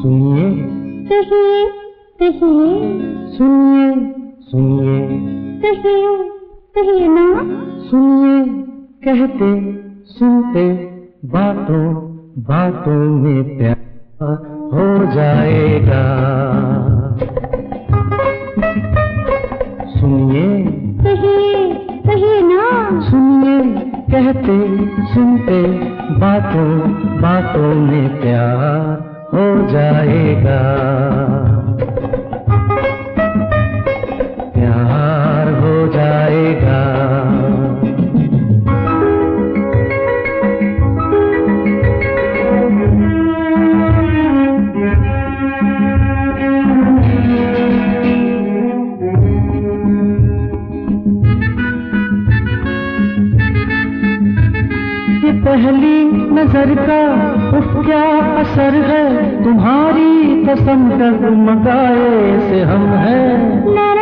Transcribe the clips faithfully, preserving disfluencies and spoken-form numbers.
सुनिए कहिए कहिए, सुनिए सुनिए, कहिए कहिए ना। सुनिए कहते सुनते बातों बातों में प्यार हो जाएगा। सुनिए कहिए कहिए ना। सुनिए कहते सुनते बातों बातों में प्यार हो जाएगा। प्यार हो जाएगा। ये पहली नजर का उफ क्या असर है, तुम्हारी कसम डगमगाए से हम हैं।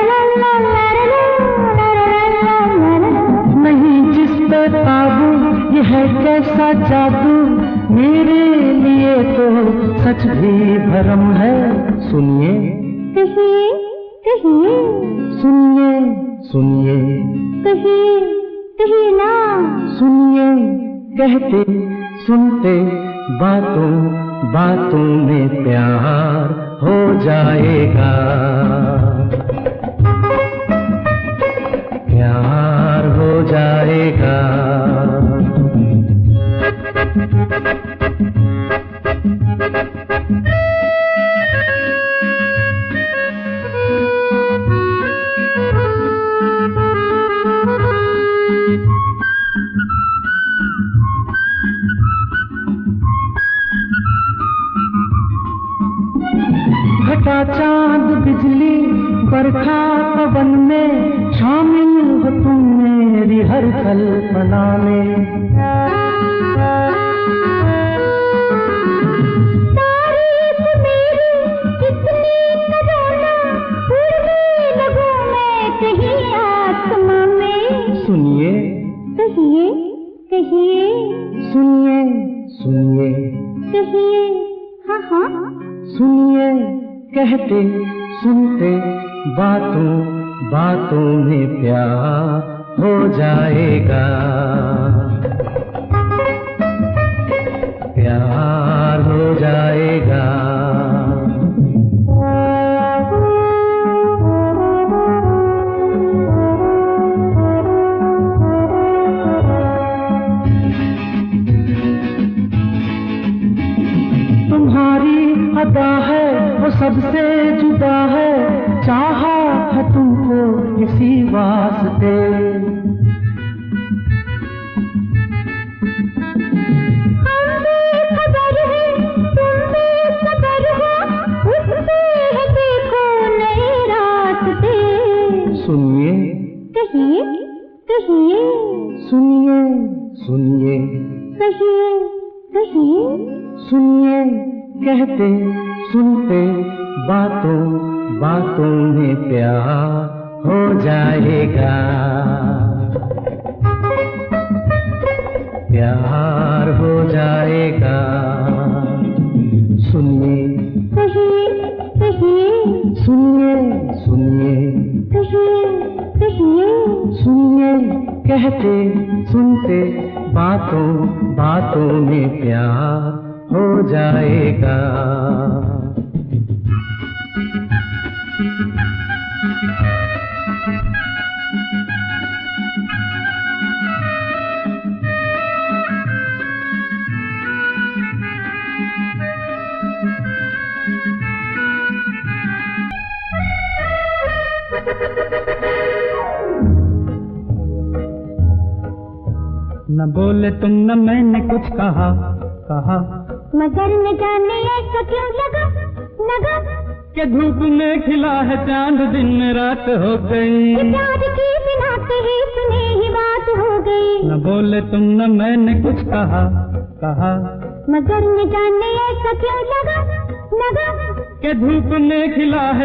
नहीं जिस पे काबू ये है कैसा जादू, मेरे लिए तो सच भी भरम है। सुनिए कहिए कहिए, सुनिए सुनिए, कहिए कहिए ना। सुनिए कहते सुनते बातों बातों में प्यार हो जाएगा। प्यार हो जाएगा। घटा चांद बिजली बरखा पवन में शामिल हो तुम मेरी हर कल्पना में। तारीफ मेरी कितनी करो ना, उड़ने लगूं मैं कहीं आसमां में। सुनिए कहिए कहिए, सुनिए सुनिए, कहिए हाँ हाँ। सुनिए कहते सुनते बातों बातों में प्यार हो जाएगा। प्यार हो जाएगा। तुम्हारी अदा है वो सबसे जुदा है, चाहा है तुमको इसी वास्ते। हमें खबर है तुम बेखबर हो, उससे है देखो नए रास्ते। सुनिए कहिए कहिए, सुनिए सुनिए, कहिए कहिए, सुनिए कहते सुनते बातों बातों में प्यार हो जाएगा। प्यार हो जाएगा। सुनिए कहिए कहिए, सुनिए सुनिए, कहिए कहिए, सुनिए कहते सुनते बातों बातों में प्यार हो जाएगा। न बोले तुम न मैंने कुछ कहा कहा, मगर न जाने ऐसा क्यों लगा लगा, कि धूप में खिला है चांद दिन रात हो गई। प्यार की बिना कही सुनी ही बात हो गई। न बोले तुम न मैंने कुछ कहा कहा, मगर न जाने ऐसा क्यों लगा लगा, कि धूप में खिला है